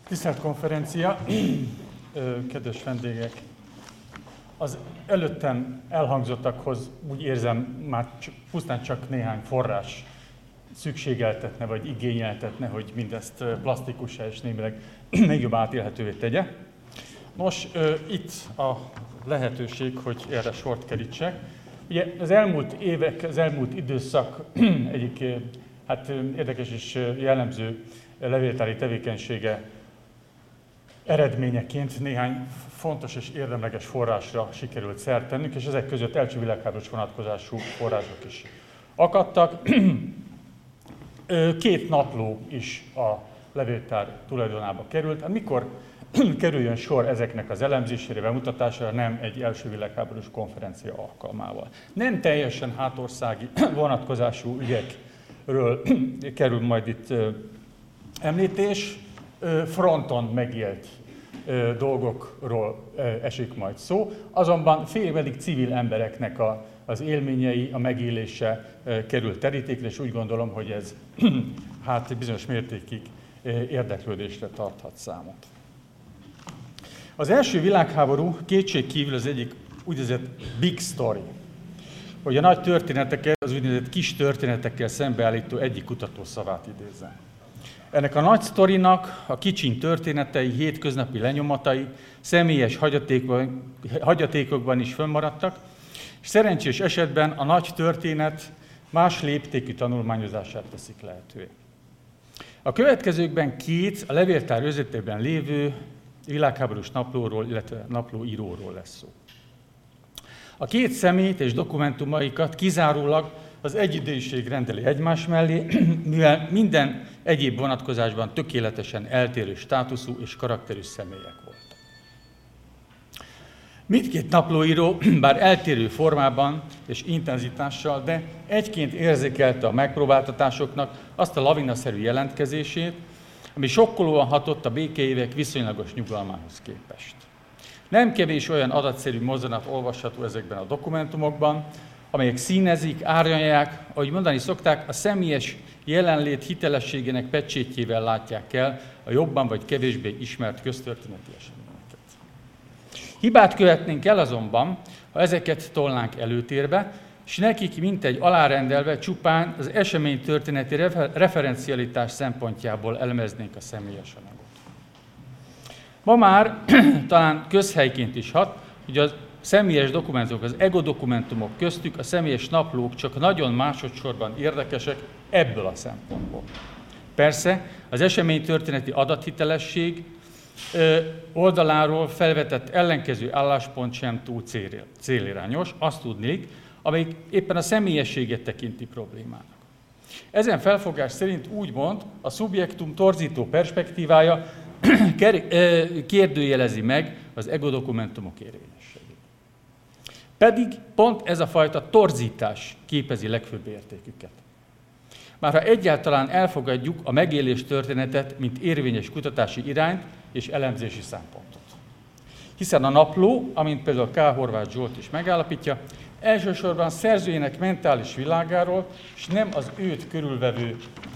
Tisztelt konferencia, kedves vendégek! Az előttem elhangzottakhoz úgy érzem, már pusztán csak néhány forrás szükségeltetne, vagy igényeltetne, hogy mindezt plastikussá és némileg még jobb átélhetővé tegye. Nos, itt a lehetőség, hogy erre sort kerítsek. Ugye az elmúlt évek, az elmúlt időszak egyik érdekes és jellemző levéltári tevékenysége eredményeként néhány fontos és érdemleges forrásra sikerült szert tennünk, és ezek között első világháborús vonatkozású források is akadtak. Két napló is a levéltár tulajdonába került. Mikor kerüljön sor ezeknek az elemzésére, bemutatására, nem egy első világháborús konferencia alkalmával. Nem teljesen hátországi vonatkozású ügyekről kerül majd itt említés, fronton megélt dolgokról esik majd szó, azonban félig civil embereknek az élményei, a megélése kerül terítékre, és úgy gondolom, hogy ez bizonyos mértékig érdeklődésre tarthat számot. Az első világháború kétségkívül az egyik úgynevezett big story, hogy a nagy történeteket az úgynevezett kis történetekkel szembeállító egyik kutató szavát idézem. Ennek a nagy sztorinak a kicsiny történetei, hétköznapi lenyomatai személyes hagyatékokban is fönnmaradtak, és szerencsés esetben a nagy történet más léptékű tanulmányozását teszik lehetővé. A következőkben két a levéltár őrzetében lévő világháborús naplóról, illetve naplóíróról lesz szó. A két személyt és dokumentumaikat kizárólag az egyidejűség rendeli egymás mellé, mivel minden egyéb vonatkozásban tökéletesen eltérő státuszú és karakterű személyek voltak. Mindkét naplóíró, bár eltérő formában és intenzitással, de egyként érzékelte a megpróbáltatásoknak azt a lavinaszerű jelentkezését, ami sokkolóan hatott a békeévek viszonylagos nyugalmához képest. Nem kevés olyan adatszerű mozzanat olvasható ezekben a dokumentumokban, amelyek színezik, árnyalják, ahogy mondani szokták, a személyes jelenlét hitelességének pecsétjével látják el a jobban vagy kevésbé ismert köztörténeti eseményeket. Hibát követnénk el azonban, ha ezeket tolnánk előtérbe, és nekik mintegy alárendelve csupán az eseménytörténeti referencialitás szempontjából elemeznénk a személyes anyagot. Ma már talán közhelyként is hat, hogy az személyes dokumentumok, az ego dokumentumok köztük a személyes naplók csak nagyon másodszorban érdekesek ebből a szempontból. Persze az eseménytörténeti adathitelesség oldaláról felvetett ellenkező álláspont sem túl célirányos, azt tudnék, amelyik éppen a személyességet tekinti problémának. Ezen felfogás szerint úgymond a szubjektum torzító perspektívája kérdőjelezi meg az ego dokumentumok érvényességét. Pedig pont ez a fajta torzítás képezi legfőbb értéküket. Márha egyáltalán elfogadjuk a megélés történetet, mint érvényes kutatási irányt és elemzési szempontot. Hiszen a napló, amint például K. Horváth Zsolt is megállapítja, elsősorban szerzőjének mentális világáról, és nem az őt körülvevő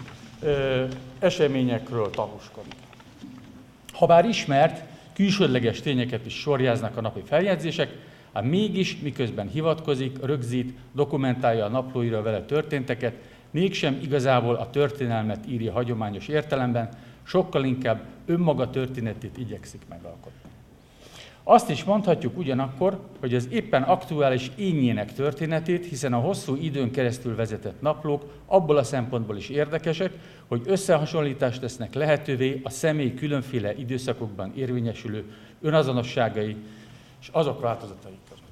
eseményekről tanúskodik. Habár ismert, külsődleges tényeket is sorjáznak a napi feljegyzések, ám mégis, miközben hivatkozik, rögzít, dokumentálja a naplóira vele történteket, mégsem igazából a történelmet írja hagyományos értelemben, sokkal inkább önmaga történetét igyekszik megalkotni. Azt is mondhatjuk ugyanakkor, hogy az éppen aktuális énjének történetét, hiszen a hosszú időn keresztül vezetett naplók abból a szempontból is érdekesek, hogy összehasonlítást tesznek lehetővé a személy különféle időszakokban érvényesülő önazonosságai és azok változatai között.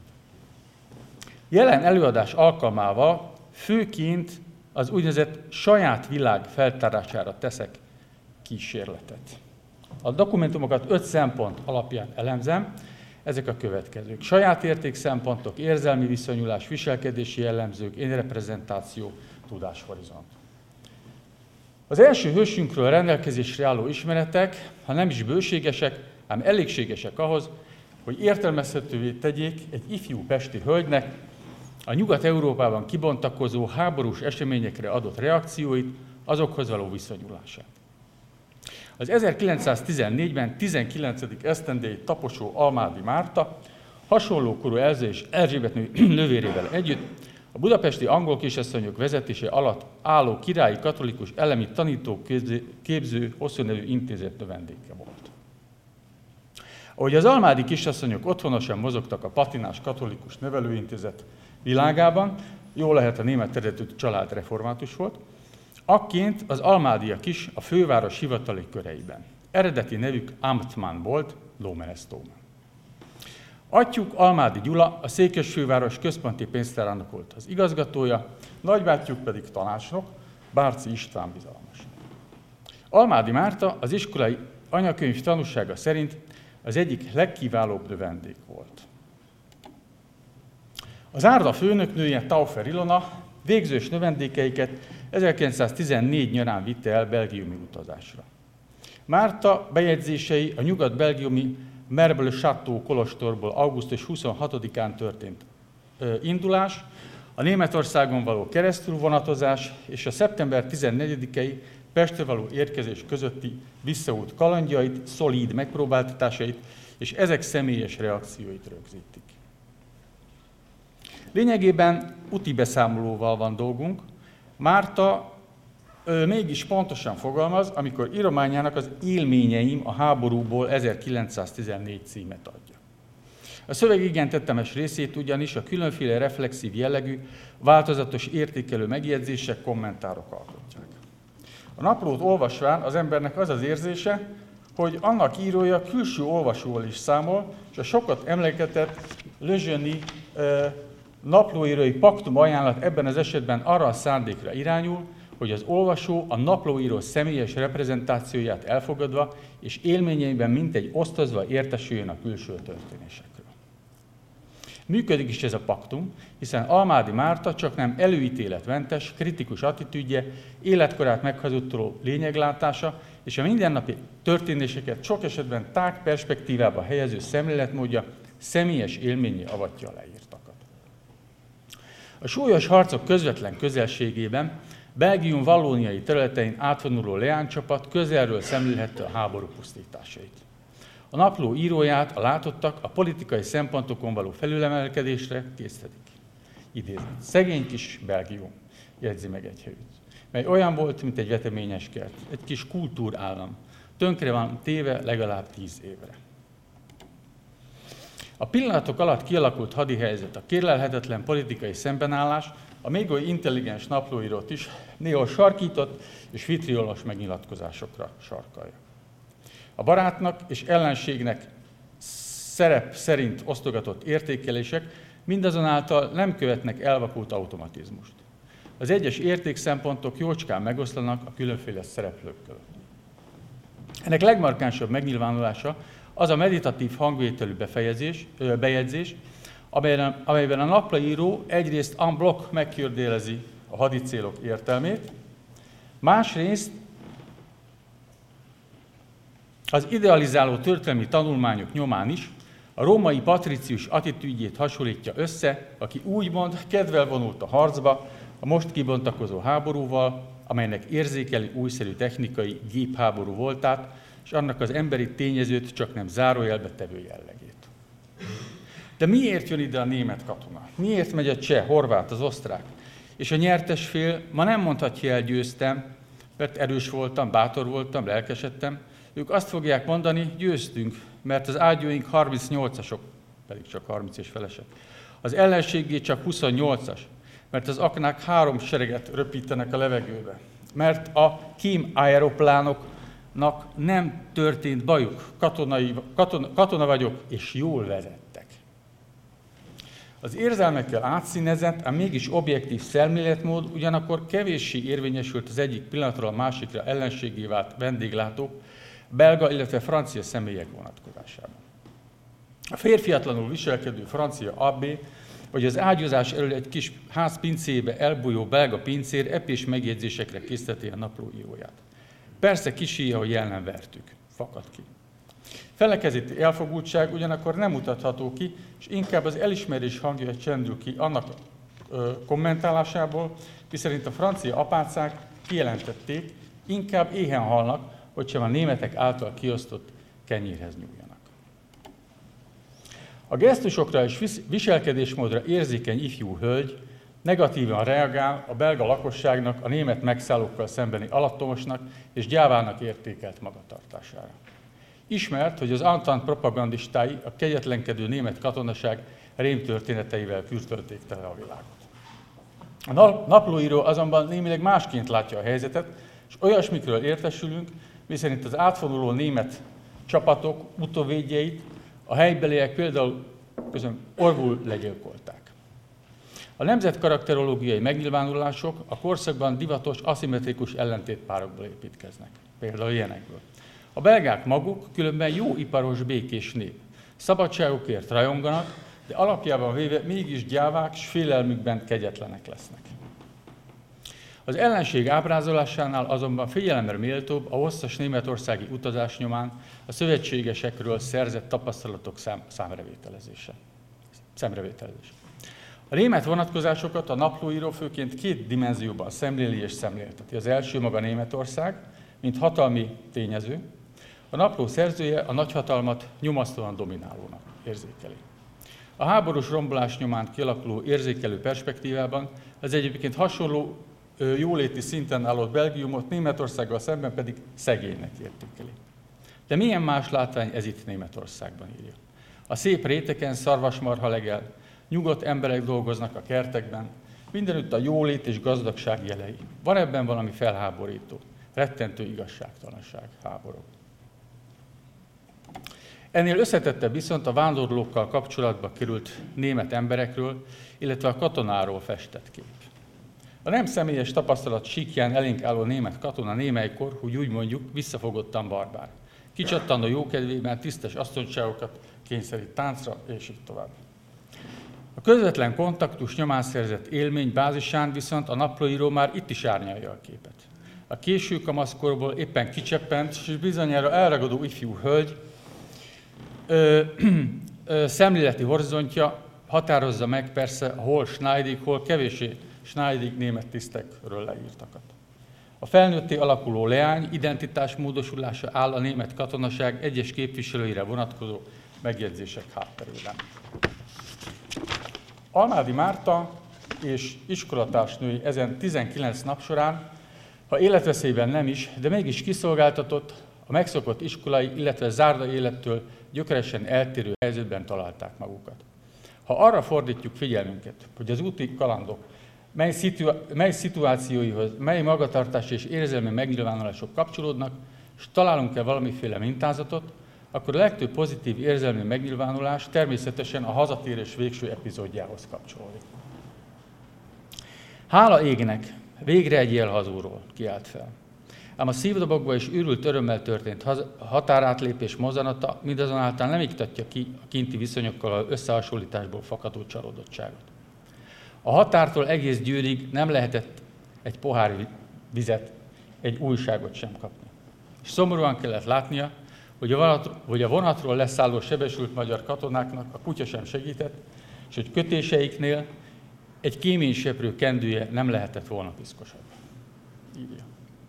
Jelen előadás alkalmával főként az úgynevezett saját világ feltárására teszek kísérletet. A dokumentumokat 5 szempont alapján elemzem, ezek a következők. Saját értékszempontok, érzelmi viszonyulás, viselkedési jellemzők, énreprezentáció, tudáshorizont. Az első hősünkről rendelkezésre álló ismeretek, ha nem is bőségesek, ám elégségesek ahhoz, hogy értelmezhetővé tegyék egy ifjú pesti hölgynek a Nyugat-Európában kibontakozó háborús eseményekre adott reakcióit, azokhoz való viszonyulását. Az 1914-ben 19. esztendejét taposó Almádi Márta hasonló korú Elza és Erzsébet nővérével együtt a budapesti angol kisasszonyok vezetése alatt álló királyi katolikus elemi tanítóképző hosszú nevű intézet növendéke volt. Ahogy az almádi kisasszonyok otthonosan mozogtak a patinás katolikus nevelőintézet világában, jól lehet a német eredetű család református volt, akként az almádiak is a főváros hivatali köreiben. Eredeti nevük Amtmann volt, lómenesztómen. Atyjuk Almádi Gyula a székesfőváros központi pénztárának volt az igazgatója, nagybátyjuk pedig tanácsnok, Bárci István bizalmas. Almádi Márta az iskolai anyakönyv tanúsága szerint az egyik legkiválóbb növendék volt. Az Árda főnöknője, Taufer Ilona végzős növendékeiket 1914 nyarán vitte el belgiumi utazásra. Márta bejegyzései a nyugat-belgiumi Merble-Château kolostorból augusztus 26-án történt indulás, a Németországon való keresztülvonatozás és a szeptember 14-i Pestre való érkezés közötti visszaút kalandjait, szolíd megpróbáltatásait és ezek személyes reakcióit rögzítik. Lényegében úti beszámolóval van dolgunk. Márta mégis pontosan fogalmaz, amikor írományának az Élményeim a háborúból 1914 címet adja. A szöveg igen tettemes részét ugyanis a különféle reflexív jellegű, változatos értékelő megjegyzések, kommentárok alkotják. A naplót olvasván az embernek az az érzése, hogy annak írója külső olvasóval is számol, és a sokat emlegetett Lejeune naplóírói paktum ajánlat ebben az esetben arra a szándékra irányul, hogy az olvasó a naplóíró személyes reprezentációját elfogadva és élményeiben mintegy osztozva értesüljön a külső történésekről. Működik is ez a paktum, hiszen Almádi Márta csaknem előítéletmentes, kritikus attitűdje, életkorát meghazudtoló lényeglátása és a mindennapi történéseket sok esetben tág perspektívába helyező szemléletmódja személyes élményé avatja a leírtakat. A súlyos harcok közvetlen közelségében Belgium vallóniai területein átvonuló leánycsapat közelről szemlélhette a háború pusztításait. A napló íróját a látottak a politikai szempontokon való felülemelkedésre késztetik. Idézet. Szegény kis Belgium, jegyzi meg egy helyütt, mely olyan volt, mint egy veteményes kert, egy kis kultúrállam, tönkre van téve legalább 10 évre. A pillanatok alatt kialakult hadihelyzet, a kérlelhetetlen politikai szembenállás, a még oly intelligens naplóírót is néhol sarkított és vitriolos megnyilatkozásokra sarkalja. A barátnak és ellenségnek szerep szerint osztogatott értékelések mindazonáltal nem követnek elvakult automatizmust. Az egyes értékszempontok jócskán megoszlanak a különféle szereplők között. Ennek legmarkánsabb megnyilvánulása az a meditatív hangvételű bejegyzés, amelyben a naplóíró egyrészt en bloc megkérdőjelezi a hadicélok értelmét, másrészt az idealizáló történelmi tanulmányok nyomán is a római patricius attitűdjét hasonlítja össze, aki úgymond kedvel vonult a harcba a most kibontakozó háborúval, amelynek érzékeli újszerű technikai gépháború voltát, és annak az emberi tényezőt csak nem zárójelbe tevő jellegét. De miért jön ide a német katona? Miért megy a cseh, horvát, az osztrák? És a nyertes fél ma nem mondhatja el győztem, mert erős voltam, bátor voltam, lelkesedtem. Ők azt fogják mondani, győztünk, mert az ágyúink 38-asok, pedig csak 30 és felesek. Az ellenségé csak 28-as, mert az aknák 3 sereget röpítenek a levegőbe. Mert a kém aeroplánoknak nem történt bajuk, katona vagyok, és jól vezettek. Az érzelmekkel átszínezett, ám mégis objektív szemléletmód ugyanakkor kevéssé érvényesült az egyik pillanatról a másikra ellenségé vált vendéglátók, belga, illetve francia személyek vonatkozásában. A férfiatlanul viselkedő francia abbé, vagy az ágyúzás elől egy kis ház pincébe elbújó belga pincér epés megjegyzésekre készteti a naplóíróját. Persze kisíja, hogy el nem vertük. Fakad ki. Felekezeti elfogultság ugyanakkor nem mutatható ki, és inkább az elismerés hangja csendül ki annak kommentálásából, miszerint a francia apácák kijelentették, inkább éhen halnak, hogy sem a németek által kiosztott kenyérhez nyúljanak. A gesztusokra és viselkedésmódra érzékeny ifjú hölgy negatívan reagál a belga lakosságnak a német megszállókkal szembeni alattomosnak és gyávának értékelt magatartására. Ismert, hogy az Entente propagandistái a kegyetlenkedő német katonaság rémtörténeteivel fürtölték tele a világot. A naplóíró azonban némileg másként látja a helyzetet, és olyasmikről értesülünk, miszerint az átfonuló német csapatok utóvédjeit a helybeliek például orvul legyilkolták. A nemzetkarakterológiai megnyilvánulások a korszakban divatos aszimmetrikus ellentétpárokból építkeznek, például ilyenekből. A belgák maguk különben jó iparos, békés nép. Szabadságukért rajonganak, de alapjában véve mégis gyávák és félelmükben kegyetlenek lesznek. Az ellenség ábrázolásánál azonban figyelemre méltóbb a hosszas németországi utazás nyomán a szövetségesekről szerzett tapasztalatok szemrevételezése. A német vonatkozásokat a naplóíró főként két dimenzióban szemléli és szemlélteti. Az első maga Németország, mint hatalmi tényező. A napló szerzője a nagyhatalmat nyomasztóan dominálónak érzékeli. A háborús rombolás nyomán kialakuló érzékelő perspektívában az egyébként hasonló jóléti szinten álló Belgiumot Németországgal szemben pedig szegénynek értékeli. De milyen más látvány ez itt Németországban, írja. A szép réteken szarvasmarha legel, nyugodt emberek dolgoznak a kertekben, mindenütt a jólét és gazdagság jelei. Van ebben valami felháborító, rettentő igazságtalanság, háború. Ennél összetettebb viszont a vándorlókkal kapcsolatba került német emberekről, illetve a katonáról festett kép. A nem személyes tapasztalat síkján elénk álló német katona némelykor, hogy úgy mondjuk, visszafogottan barbár. Kicsattanó jókedvében tisztes asszonyságokat kényszerít táncra, és így tovább. A közvetlen kontaktus nyomán szerzett élmény bázisán viszont a naplóíró már itt is árnyalja a képet. A késő kamaszkorból éppen kicseppent, és bizonyára elragadó ifjú hölgy szemléleti horizontja határozza meg persze hol Schneidig, hol kevéssé Schneidig német tisztekről leírtakat. A felnőtté alakuló leány identitásmódosulása áll a német katonaság egyes képviselőire vonatkozó megjegyzések hátterében. Almádi Márta és iskolatársnői ezen 19 nap során, ha életveszélyben nem is, de mégis kiszolgáltatott, a megszokott iskolai, illetve zárda élettől gyökeresen eltérő helyzetben találták magukat. Ha arra fordítjuk figyelmünket, hogy az úti kalandok mely szituációihoz, mely magatartási és érzelmi megnyilvánulások kapcsolódnak, és találunk-e valamiféle mintázatot, akkor a legtöbb pozitív érzelmi megnyilvánulás természetesen a hazatérés végső epizódjához kapcsolódik. Hála égnek, végre egy jelhazúról kiált fel. Ám a szívdobogva és őrült örömmel történt határátlépés mozzanata mindazonáltal nem iktatja ki a kinti viszonyokkal az összehasonlításból fakadó csalódottságot. A határtól egész Győrig nem lehetett egy pohár vizet, egy újságot sem kapni. És szomorúan kellett látnia, hogy a vonatról leszálló sebesült magyar katonáknak a kutya sem segített, és hogy kötéseiknél egy kéményseprő kendője nem lehetett volna piszkosabb. Írja.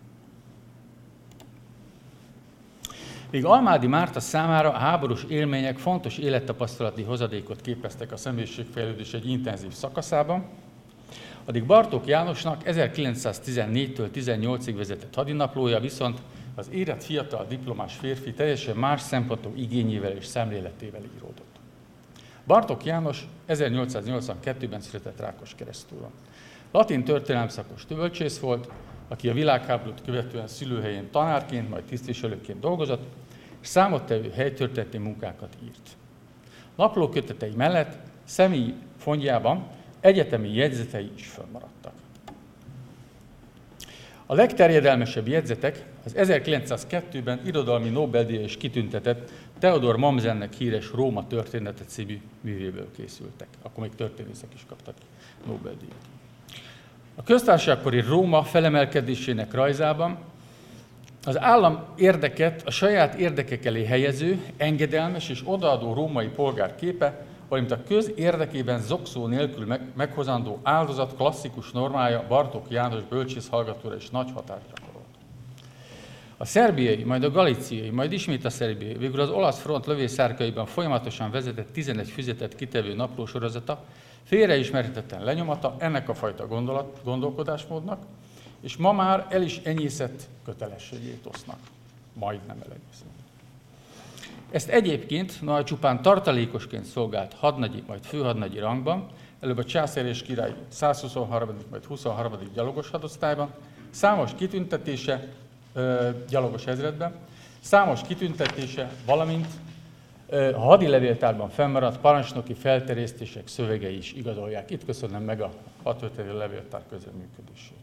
Míg Almádi Márta számára a háborús élmények fontos élettapasztalati hozadékot képeztek a személyiségfejlődés egy intenzív szakaszában, addig Bartók Jánosnak 1914-től 18-ig vezetett hadinaplója viszont az érett fiatal diplomás férfi teljesen más szempontok igényével és szemléletével íródott. Bartók János 1882-ben született Rákoskeresztúron. Latin történelemszakos bölcsész volt, aki a világháborút követően szülőhelyén tanárként, majd tisztviselőként dolgozott, és számottevő helytörténeti munkákat írt. Naplókötetei mellett személyi fontjában egyetemi jegyzetei is fönnmaradtak. A legterjedelmesebb jegyzetek az 1902-ben irodalmi Nobel-díjra is kitüntetett Theodor Mommsennek híres Róma története című művéből készültek. Akkor még történészek is kaptak Nobel-díjat. A köztársaságkori Róma felemelkedésének rajzában az állam érdeket a saját érdekek elé helyező, engedelmes és odaadó római polgár képe, valamint a köz érdekében zokszó nélkül meghozandó áldozat klasszikus normája Bartók János bölcsész hallgatóra is nagy hatást gyakorolt. A szerbiai, majd a galíciai, majd ismét a szerbiai, végül az olasz front lövészárkaiban folyamatosan vezetett 11 füzetet kitevő naplósorozata, félreismerhetetlen lenyomata ennek a fajta gondolkodásmódnak, és ma már el is enyészett kötelességét osznak. Majdnem elenyészett. Ezt egyébként, noha csupán tartalékosként szolgált hadnagyi, majd főhadnagyi rangban, előbb a császár és király 123. majd 23. gyalogos hadosztályban, számos kitüntetése, gyalogos ezredben, számos kitüntetése, valamint a hadi levéltárban fennmaradt parancsnoki felterjesztések szövegei is igazolják. Itt köszönöm meg a hadtörténeti levéltár közreműködését.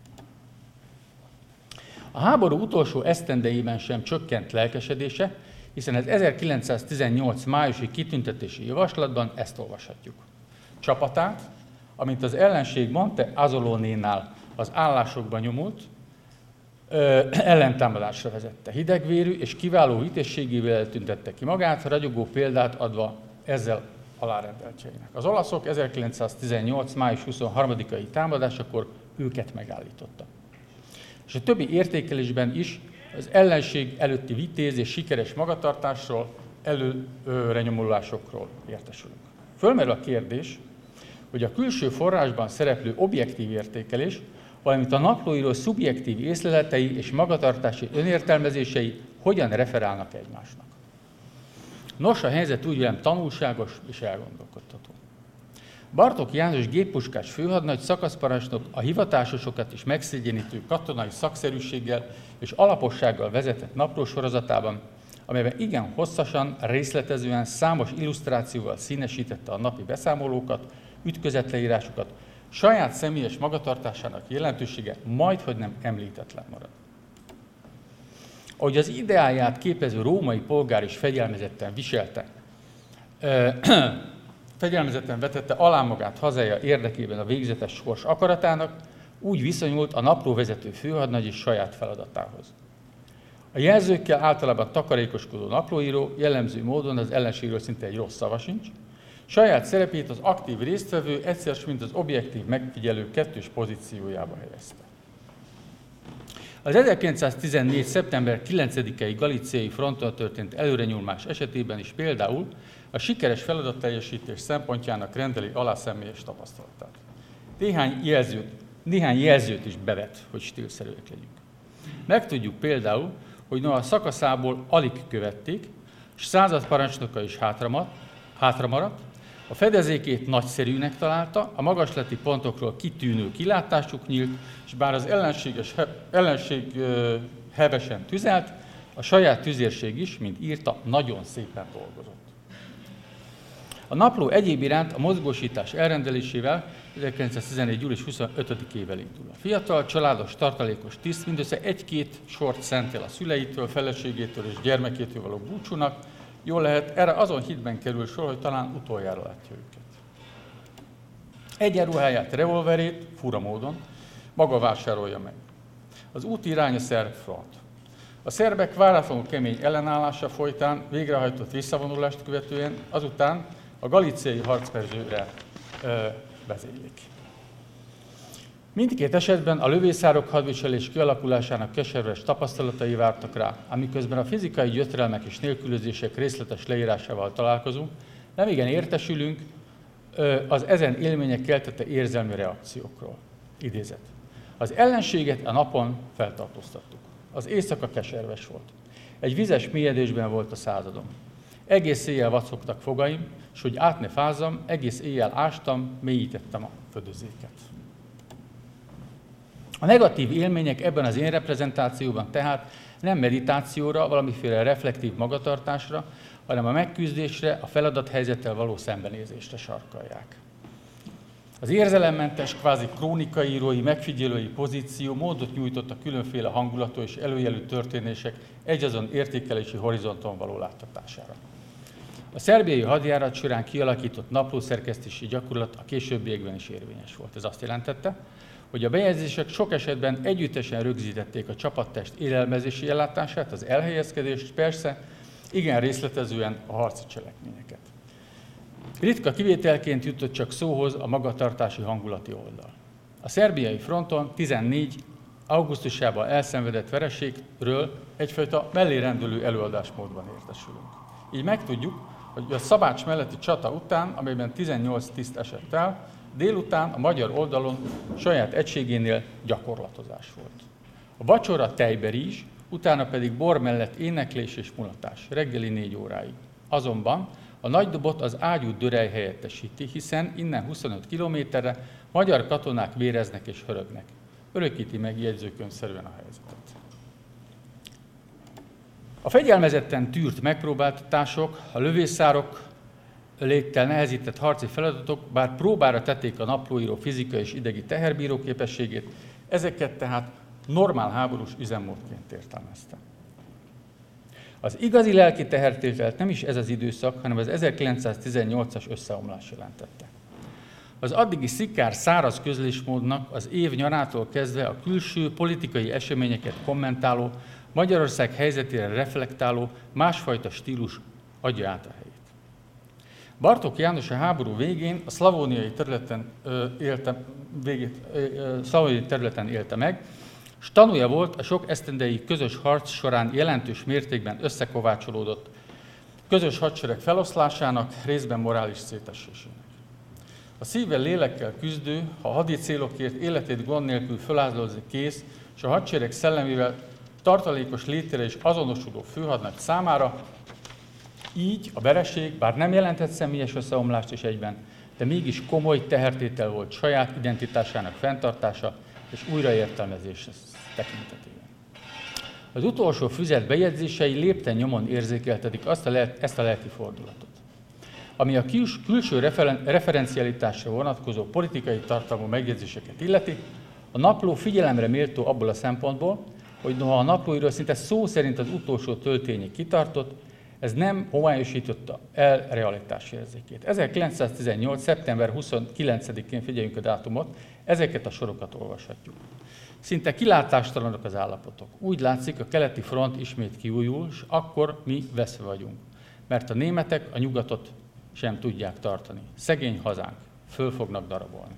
A háború utolsó esztendeiben sem csökkent lelkesedése, hiszen az 1918 májusi kitüntetési javaslatban ezt olvashatjuk. Csapatát, amint az ellenség Monte Azzolonénál az állásokban nyomult, ellentámadásra vezette. Hidegvérű és kiváló vitézségével eltüntette ki magát, ragyogó példát adva ezzel alárendeltjeinek. Az olaszok 1918. május 23-ai támadásakor őket megállította. És a többi értékelésben is az ellenség előtti vitéz és sikeres magatartásról, előrenyomulásokról értesülünk. Fölmerül a kérdés, hogy a külső forrásban szereplő objektív értékelés, valamint a naplóíró szubjektív észleletei és magatartási önértelmezései hogyan referálnak egymásnak. Nos, a helyzet úgy vélem tanulságos és elgondolkodtató. Bartók János géppuskás főhadnagy szakaszparancsnok a hivatásosokat is megszégyenítő katonai szakszerűséggel és alapossággal vezetett naplósorozatában, amelyben igen hosszasan, részletezően, számos illusztrációval színesítette a napi beszámolókat, ütközetleírásokat, saját személyes magatartásának jelentősége majdhogy nem említetlen marad. Ahogy az ideáját képező római polgár is fegyelmezetten viselte, fegyelmezetten vetette alá magát hazája érdekében a végzetes sors akaratának, úgy viszonyult a naplóvezető főhadnagy is saját feladatához. A jelzőkkel általában takarékoskodó naplóíró jellemző módon az ellenségről szinte egy rossz szava sincs, saját szerepét az aktív résztvevő egyszer mint az objektív megfigyelő kettős pozíciójába helyezte. Az 1914. szeptember 9-i galíciai fronton történt előrenyúlás esetében is például a sikeres feladatteljesítés szempontjának rendeli alá személyes tapasztalatát. Néhány jelzőt is bevet, hogy stílszerűek legyünk. Megtudjuk például, hogy noha a szakaszából alig követték, és századparancsnoka is hátramaradt, a fedezékét nagyszerűnek találta, a magaslati pontokról kitűnő kilátásuk nyílt, és bár az ellenség hevesen tüzelt, a saját tüzérség is, mint írta, nagyon szépen dolgozott. A napló egyéb iránt a mozgósítás elrendelésével 1914. július 25-ével indul. A fiatal, családos, tartalékos tiszt mindössze egy-két sort szentel a szüleitől, feleségétől és gyermekétől való búcsúnak. Jól lehet, erre azon hitben kerül sor, hogy talán utoljára látja őket. Egyenruháját, revolverét, fura módon, maga vásárolja meg. Az út irány a szerb front. A szerbek váratlanul kemény ellenállása folytán végrehajtott visszavonulást követően azután a galíciai harcperzőre vezénylik. Mindkét esetben a lövészárok hadviselés kialakulásának keserves tapasztalatai vártak rá, amiközben a fizikai gyötrelmek és nélkülözések részletes leírásával találkozunk, nem igen értesülünk az ezen élmények keltette érzelmi reakciókról. Idézet. Az ellenséget a napon feltartóztattuk. Az éjszaka keserves volt. Egy vizes mélyedésben volt a századom. Egész éjjel vacogtak fogaim, és hogy át ne fázzam, egész éjjel ástam, mélyítettem a födözéket. A negatív élmények ebben az én reprezentációban tehát nem meditációra, valamiféle reflektív magatartásra, hanem a megküzdésre, a feladathelyzettel való szembenézésre sarkalják. Az érzelemmentes, kvázi krónikaírói, megfigyelői pozíció módot nyújtott a különféle hangulatú és előjelű történések egyazon értékelési horizonton való láttatására. A szerbiai hadjárat során kialakított naplószerkesztési gyakorlat a későbbiekben is érvényes volt. Ez azt jelentette, hogy a bejegyzések sok esetben együttesen rögzítették a csapattest élelmezési ellátását, az elhelyezkedést, persze igen részletezően a harci cselekményeket. Ritka kivételként jutott csak szóhoz a magatartási hangulati oldal. A szerbiai fronton 14 augusztusában elszenvedett vereségről egyfajta mellérendülő előadásmódban értesülünk. Így megtudjuk, hogy a Szabács melletti csata után, amelyben 18 tiszt esett el, délután a magyar oldalon saját egységénél gyakorlatozás volt. A vacsora tejberizs, utána pedig bor mellett éneklés és mulatás, reggeli 4 óráig. Azonban a Nagydobot az ágyút Dörej helyettesíti, hiszen innen 25 kilométerre magyar katonák véreznek és hörögnek. Örökíti meg jegyzőkönyvszerűen a helyzetet. A fegyelmezetten tűrt megpróbáltatások, a lövészárok légtel nehezített harci feladatok, bár próbára tették a naplóíró fizikai és idegi teherbíró képességét, ezeket tehát normál háborús üzemmódként értelmezte. Az igazi lelki tehertételt nem is ez az időszak, hanem az 1918-as összeomlás jelentette. Az addigi szikár száraz közlésmódnak az év nyarától kezdve a külső politikai eseményeket kommentáló, Magyarország helyzetére reflektáló, másfajta stílus adja át a helyét. Bartók János a háború végén a szlavóniai területen élte meg, s tanúja volt a sok esztendei közös harc során jelentős mértékben összekovácsolódott közös hadsereg feloszlásának, részben morális szétesésének. A szívvel, lélekkel küzdő, a hadi célokért életét gond nélkül fölázlozni kész, és a hadsereg szellemével tartalékos létére is azonosuló főhadnagy számára így a vereség, bár nem jelentett személyes összeomlást is egyben, de mégis komoly tehertétel volt saját identitásának fenntartása és újraértelmezése tekintetében. Az utolsó füzet bejegyzései lépten nyomon érzékeltetik ezt a lelki fordulatot. Ami a külső referencialitásra vonatkozó politikai tartalmú megjegyzéseket illeti, a napló figyelemre méltó abból a szempontból, hogy noha a naplóiról szinte szó szerint az utolsó töltényig kitartott, ez nem homályosította el realitásérzékét. 1918. szeptember 29-én, figyeljünk a dátumot, ezeket a sorokat olvashatjuk. Szinte kilátástalanok az állapotok. Úgy látszik, a keleti front ismét kiújul, és akkor mi veszve vagyunk. Mert a németek a nyugatot sem tudják tartani. Szegény hazánk, föl fognak darabolni.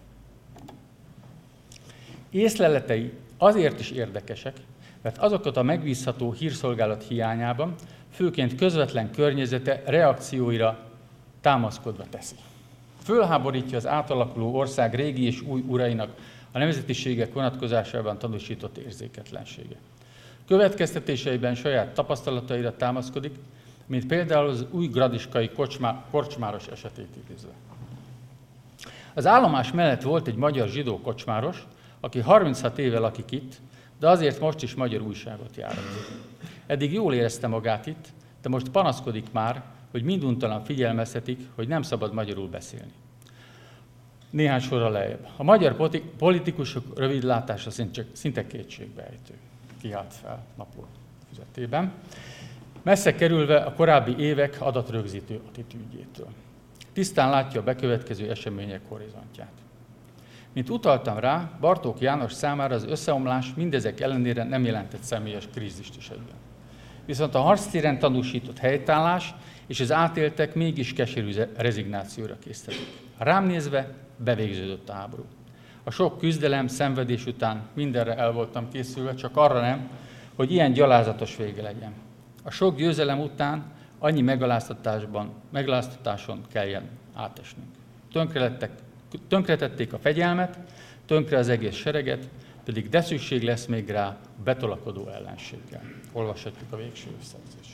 Észleletei azért is érdekesek, mert azokat a megbízható hírszolgálat hiányában, főként közvetlen környezete reakcióira támaszkodva teszi. Fölháborítja az átalakuló ország régi és új urainak a nemzetiségek vonatkozásában tanúsított érzéketlensége. Következtetéseiben saját tapasztalataira támaszkodik, mint például az új gradiskai korcsmáros esetét idézve. Az állomás mellett volt egy magyar zsidó kocsmáros, aki 36 éve lakik itt, de azért most is magyar újságot járat. Eddig jól érezte magát itt, de most panaszkodik már, hogy minduntalan figyelmeztetik, hogy nem szabad magyarul beszélni. Néhány sorra lejjebb. A magyar politikusok rövidlátása szinte kétségbeejtő. Kiállt fel napló füzetében, messze kerülve a korábbi évek adatrögzítő attitűdjétől. Tisztán látja a bekövetkező események horizontját. Mint utaltam rá, Bartók János számára az összeomlás mindezek ellenére nem jelentett személyes krízist is egyben. Viszont a harctéren tanúsított helytállás és az átéltek mégis keserű rezignációra késztetik. Rám nézve bevégződött a háború. A sok küzdelem, szenvedés után mindenre el voltam készülve, csak arra nem, hogy ilyen gyalázatos vége legyen. A sok győzelem után annyi megaláztatáson kelljen átesnünk. Tönkretették a fegyelmet, tönkre az egész sereget, pedig de szükség lesz még rá betolakodó ellenséggel. Olvashatjuk a végső összegzést.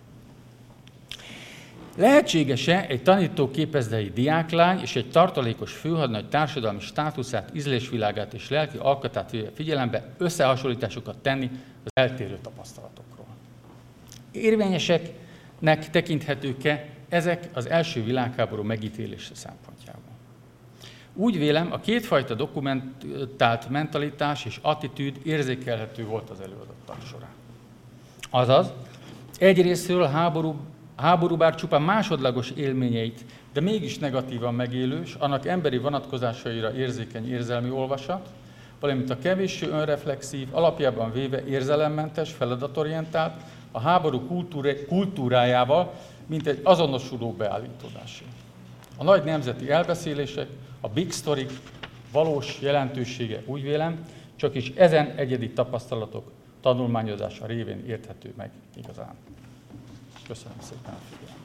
Lehetséges-e egy tanító képezdei diáklány és egy tartalékos főhadnagy társadalmi státuszát, ízlésvilágát és lelki alkatát véve figyelembe összehasonlításokat tenni az eltérő tapasztalatokról? Érvényeseknek tekinthetők-e ezek az első világháború megítélése szempontjából? Úgy vélem, a kétfajta dokumentált mentalitás és attitűd érzékelhető volt az előadottak során. Azaz, egyrésztről háború bár csupán másodlagos élményeit, de mégis negatívan megélő, s annak emberi vonatkozásaira érzékeny érzelmi olvasat, valamint a kevéssé önreflexív, alapjában véve érzelemmentes, feladatorientált, a háború kultúrájával, mint egy azonosuló beállítódásé. A nagy nemzeti elbeszélések, a big story valós jelentősége, úgy vélem, csak is ezen egyedi tapasztalatok tanulmányozása révén érthető meg igazán. Köszönöm szépen a figyelmet.